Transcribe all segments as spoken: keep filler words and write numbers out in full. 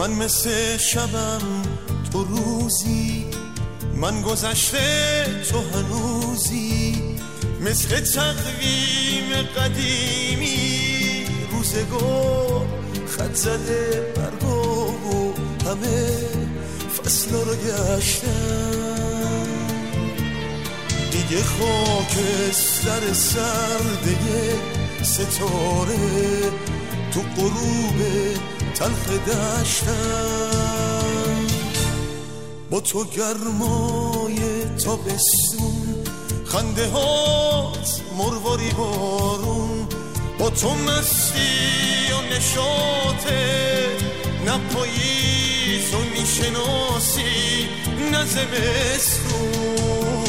من مثل شبم تو روزی، من گذشته تو هنوزی، مثل تقویم قدیمی روزگار خط زده برگو و همه فصل رو گشتم. دیگه خاکستر سرده ستاره تو غروب تلخ دشتم. با تو گرمای تابستون، خنده هات مرواری بارون، با تو مستی و نشاطه، نه پاییز و میشناسی نه زمستون.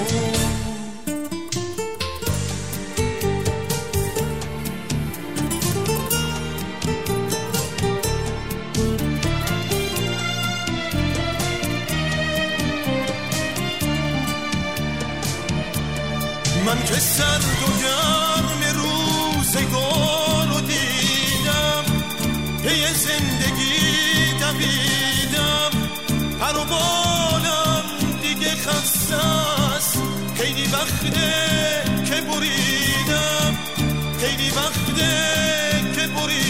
من که سرد و گرم روزگار رو دیدم، پی زندگی دویدم، پر و بالم دیگه خسته است، خیلی وقته که بریدم، خیلی وقته که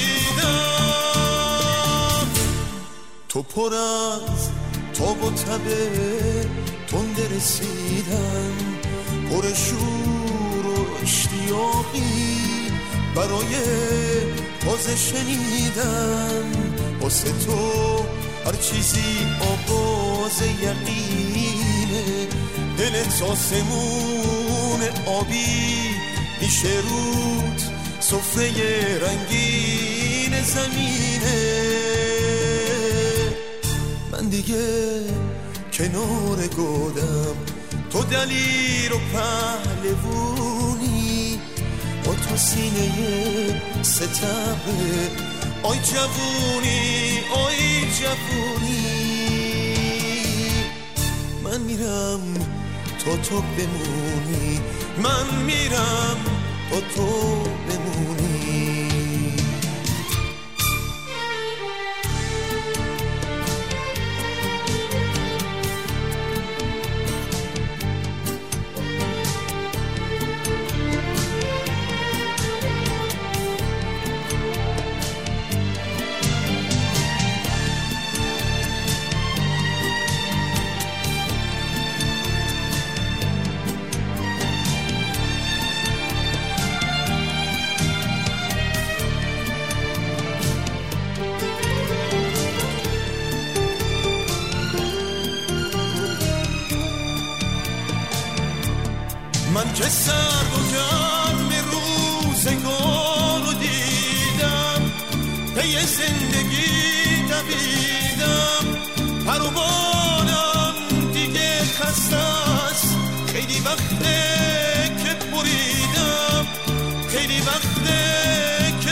بریدم. تو پر از تاب و تبه تنده رسیدم، پر شور و اشتیاقی برای تازه شنیدن. واسه تو هر چیزی آغاز یقینه، دلت آسمون آبی میشه رود سفره رنگین زمینه. من دیگه کنار گودم، تو دلیر و پهلوونی، با تو سینه ستبه. آی جوونی آی جوونی، من میرم تا تو بمونی، من میرم تا تو بمونی. من که سرد و گرم روزگار رو دیدم، پی زندگی دویدم، پر و بالم دیگه خسته است، خیلی وقته که بریدم، خیلی وقته که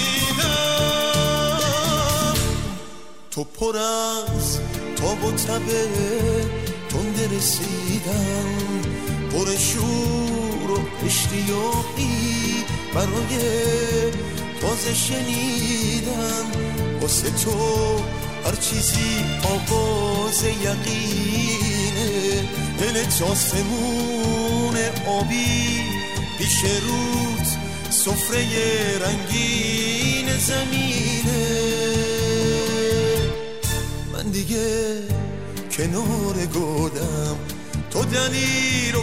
بریدم. تو پر از تاب و تبه تنده رسیدم، پر شور و اشتیاقی برای تازه شنیدن. واسه تو هر چیزی آغاز یقینه، دلت آسمون آبی پیش رود سفره رنگین زمینه. من دیگه کنار گودم، تو دلیر و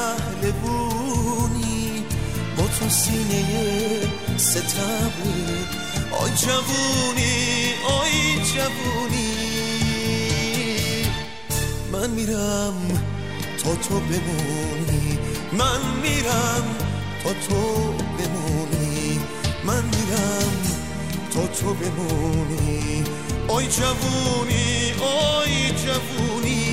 پهلوونی، با تو سینه ستبه. آی جوونی آی جوونی، من میرم تا تو بمونی، من میرم تا تو بمونی، من میرم تا تو بمونی. آی جوونی آی جوونی،